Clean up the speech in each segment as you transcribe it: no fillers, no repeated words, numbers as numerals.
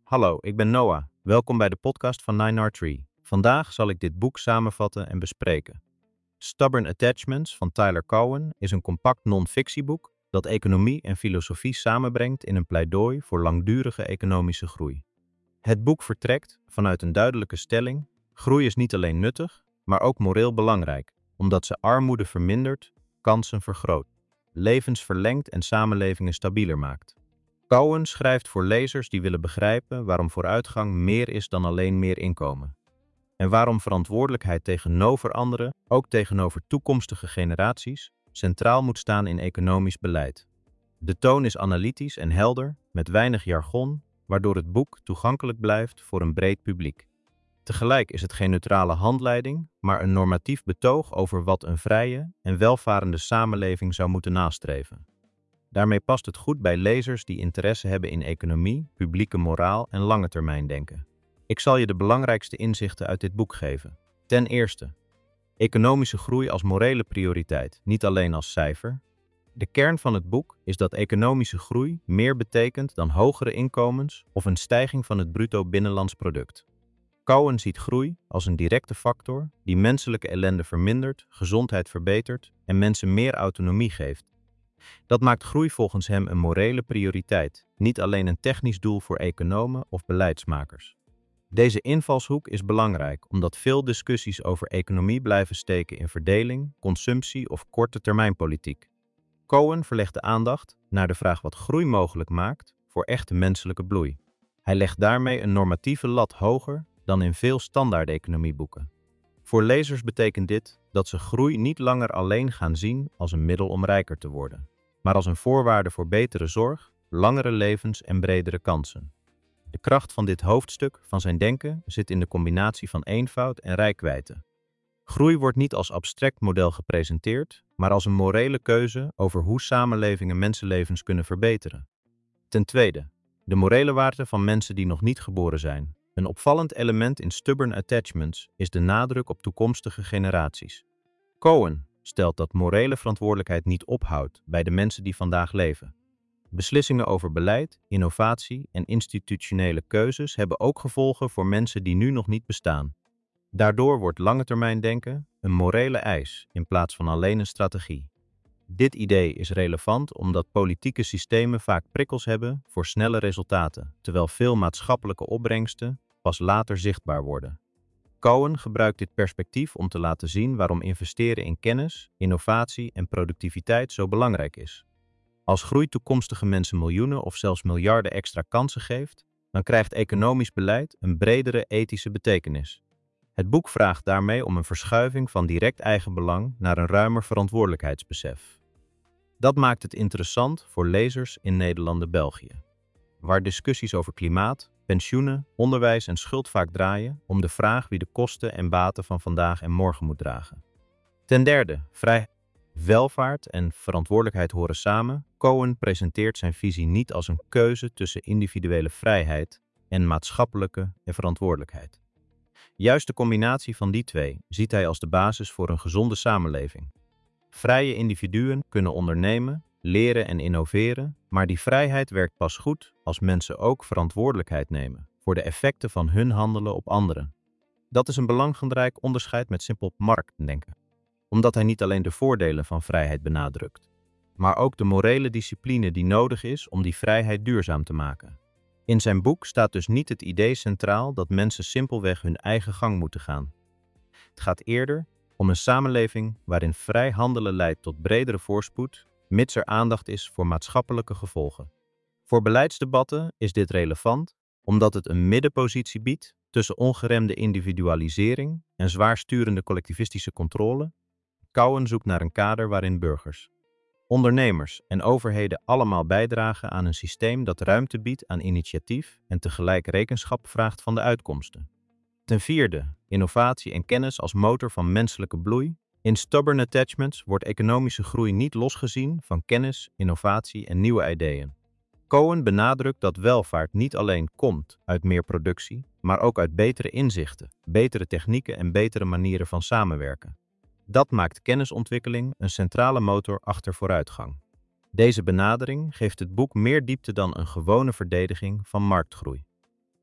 Hallo, ik ben Noah. Welkom bij de podcast van 9R3. Vandaag zal ik dit boek samenvatten en bespreken. Stubborn Attachments van Tyler Cowen is een compact non-fictieboek dat economie en filosofie samenbrengt in een pleidooi voor langdurige economische groei. Het boek vertrekt vanuit een duidelijke stelling: groei is niet alleen nuttig, maar ook moreel belangrijk, omdat ze armoede vermindert, kansen vergroot, levens verlengt en samenlevingen stabieler maakt. Cowen schrijft voor lezers die willen begrijpen waarom vooruitgang meer is dan alleen meer inkomen. En waarom verantwoordelijkheid tegenover anderen, ook tegenover toekomstige generaties, centraal moet staan in economisch beleid. De toon is analytisch en helder, met weinig jargon, waardoor het boek toegankelijk blijft voor een breed publiek. Tegelijk is het geen neutrale handleiding, maar een normatief betoog over wat een vrije en welvarende samenleving zou moeten nastreven. Daarmee past het goed bij lezers die interesse hebben in economie, publieke moraal en lange termijn denken. Ik zal je de belangrijkste inzichten uit dit boek geven. Ten eerste, economische groei als morele prioriteit, niet alleen als cijfer. De kern van het boek is dat economische groei meer betekent dan hogere inkomens of een stijging van het bruto binnenlands product. Cowen ziet groei als een directe factor die menselijke ellende vermindert, gezondheid verbetert en mensen meer autonomie geeft. Dat maakt groei volgens hem een morele prioriteit, niet alleen een technisch doel voor economen of beleidsmakers. Deze invalshoek is belangrijk omdat veel discussies over economie blijven steken in verdeling, consumptie of korte termijnpolitiek. Cowen verlegt de aandacht naar de vraag wat groei mogelijk maakt voor echte menselijke bloei. Hij legt daarmee een normatieve lat hoger dan in veel standaard economieboeken. Voor lezers betekent dit dat ze groei niet langer alleen gaan zien als een middel om rijker te worden, maar als een voorwaarde voor betere zorg, langere levens en bredere kansen. De kracht van dit hoofdstuk van zijn denken zit in de combinatie van eenvoud en reikwijdte. Groei wordt niet als abstract model gepresenteerd, maar als een morele keuze over hoe samenlevingen mensenlevens kunnen verbeteren. Ten tweede, de morele waarde van mensen die nog niet geboren zijn. Een opvallend element in Stubborn Attachments is de nadruk op toekomstige generaties. Cowen stelt dat morele verantwoordelijkheid niet ophoudt bij de mensen die vandaag leven. Beslissingen over beleid, innovatie en institutionele keuzes hebben ook gevolgen voor mensen die nu nog niet bestaan. Daardoor wordt langetermijndenken een morele eis in plaats van alleen een strategie. Dit idee is relevant omdat politieke systemen vaak prikkels hebben voor snelle resultaten, terwijl veel maatschappelijke opbrengsten pas later zichtbaar worden. Cowen gebruikt dit perspectief om te laten zien waarom investeren in kennis, innovatie en productiviteit zo belangrijk is. Als groei toekomstige mensen miljoenen of zelfs miljarden extra kansen geeft, dan krijgt economisch beleid een bredere ethische betekenis. Het boek vraagt daarmee om een verschuiving van direct eigenbelang naar een ruimer verantwoordelijkheidsbesef. Dat maakt het interessant voor lezers in Nederland en België, waar discussies over klimaat, pensioenen, onderwijs en schuld vaak draaien om de vraag wie de kosten en baten van vandaag en morgen moet dragen. Ten derde, vrijheid, welvaart en verantwoordelijkheid horen samen. Cowen presenteert zijn visie niet als een keuze tussen individuele vrijheid en maatschappelijke verantwoordelijkheid. Juist de combinatie van die twee ziet hij als de basis voor een gezonde samenleving. Vrije individuen kunnen ondernemen, leren en innoveren, maar die vrijheid werkt pas goed als mensen ook verantwoordelijkheid nemen voor de effecten van hun handelen op anderen. Dat is een belangrijk onderscheid met simpel marktdenken, omdat hij niet alleen de voordelen van vrijheid benadrukt, maar ook de morele discipline die nodig is om die vrijheid duurzaam te maken. In zijn boek staat dus niet het idee centraal dat mensen simpelweg hun eigen gang moeten gaan. Het gaat eerder om een samenleving waarin vrij handelen leidt tot bredere voorspoed, mits er aandacht is voor maatschappelijke gevolgen. Voor beleidsdebatten is dit relevant, omdat het een middenpositie biedt tussen ongeremde individualisering en zwaar sturende collectivistische controle. Cowen zoekt naar een kader waarin burgers, ondernemers en overheden allemaal bijdragen aan een systeem dat ruimte biedt aan initiatief en tegelijk rekenschap vraagt van de uitkomsten. Ten vierde, innovatie en kennis als motor van menselijke bloei. In Stubborn Attachments wordt economische groei niet losgezien van kennis, innovatie en nieuwe ideeën. Cowen benadrukt dat welvaart niet alleen komt uit meer productie, maar ook uit betere inzichten, betere technieken en betere manieren van samenwerken. Dat maakt kennisontwikkeling een centrale motor achter vooruitgang. Deze benadering geeft het boek meer diepte dan een gewone verdediging van marktgroei.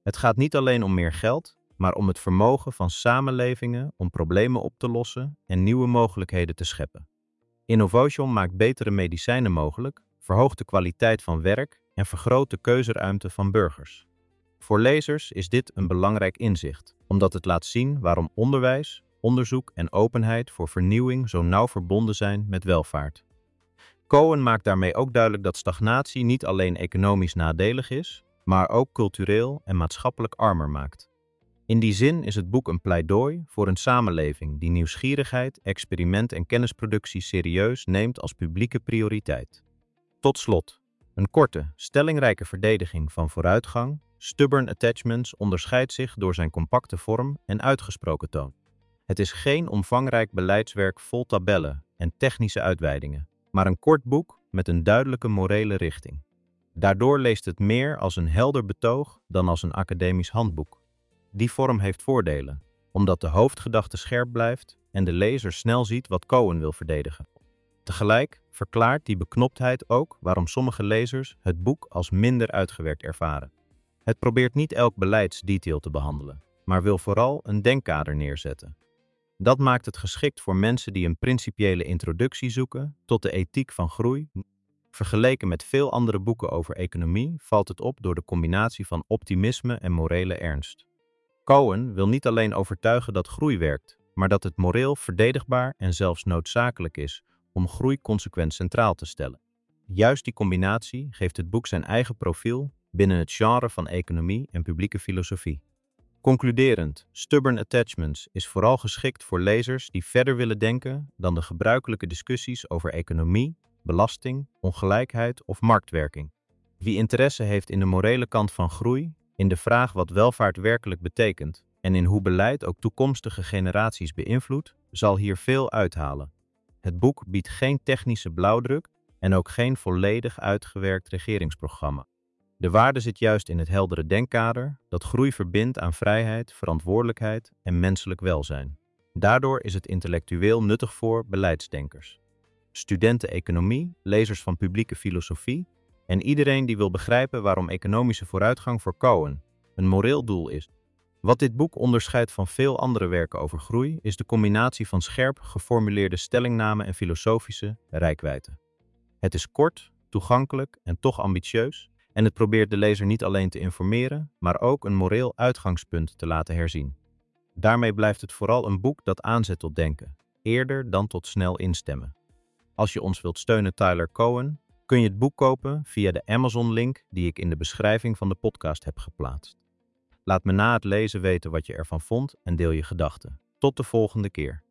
Het gaat niet alleen om meer geld, maar om het vermogen van samenlevingen om problemen op te lossen en nieuwe mogelijkheden te scheppen. Innovation maakt betere medicijnen mogelijk, verhoogt de kwaliteit van werk en vergroot de keuzeruimte van burgers. Voor lezers is dit een belangrijk inzicht, omdat het laat zien waarom onderwijs, onderzoek en openheid voor vernieuwing zo nauw verbonden zijn met welvaart. Cohen maakt daarmee ook duidelijk dat stagnatie niet alleen economisch nadelig is, maar ook cultureel en maatschappelijk armer maakt. In die zin is het boek een pleidooi voor een samenleving die nieuwsgierigheid, experiment en kennisproductie serieus neemt als publieke prioriteit. Tot slot, een korte, stellingrijke verdediging van vooruitgang. Stubborn Attachments onderscheidt zich door zijn compacte vorm en uitgesproken toon. Het is geen omvangrijk beleidswerk vol tabellen en technische uitweidingen, maar een kort boek met een duidelijke morele richting. Daardoor leest het meer als een helder betoog dan als een academisch handboek. Die vorm heeft voordelen, omdat de hoofdgedachte scherp blijft en de lezer snel ziet wat Cohen wil verdedigen. Tegelijk verklaart die beknoptheid ook waarom sommige lezers het boek als minder uitgewerkt ervaren. Het probeert niet elk beleidsdetail te behandelen, maar wil vooral een denkkader neerzetten. Dat maakt het geschikt voor mensen die een principiële introductie zoeken tot de ethiek van groei. Vergeleken met veel andere boeken over economie valt het op door de combinatie van optimisme en morele ernst. Cohen wil niet alleen overtuigen dat groei werkt, maar dat het moreel verdedigbaar en zelfs noodzakelijk is om groei consequent centraal te stellen. Juist die combinatie geeft het boek zijn eigen profiel binnen het genre van economie en publieke filosofie. Concluderend, Stubborn Attachments is vooral geschikt voor lezers die verder willen denken dan de gebruikelijke discussies over economie, belasting, ongelijkheid of marktwerking. Wie interesse heeft in de morele kant van groei, in de vraag wat welvaart werkelijk betekent en in hoe beleid ook toekomstige generaties beïnvloedt, zal hier veel uithalen. Het boek biedt geen technische blauwdruk en ook geen volledig uitgewerkt regeringsprogramma. De waarde zit juist in het heldere denkkader dat groei verbindt aan vrijheid, verantwoordelijkheid en menselijk welzijn. Daardoor is het intellectueel nuttig voor beleidsdenkers, studenten economie, lezers van publieke filosofie en iedereen die wil begrijpen waarom economische vooruitgang voor Cohen een moreel doel is. Wat dit boek onderscheidt van veel andere werken over groei is de combinatie van scherp geformuleerde stellingnamen en filosofische reikwijdte. Het is kort, toegankelijk en toch ambitieus en het probeert de lezer niet alleen te informeren, maar ook een moreel uitgangspunt te laten herzien. Daarmee blijft het vooral een boek dat aanzet tot denken, eerder dan tot snel instemmen. Als je ons wilt steunen, Tyler Cowen, kun je het boek kopen via de Amazon-link die ik in de beschrijving van de podcast heb geplaatst. Laat me na het lezen weten wat je ervan vond en deel je gedachten. Tot de volgende keer.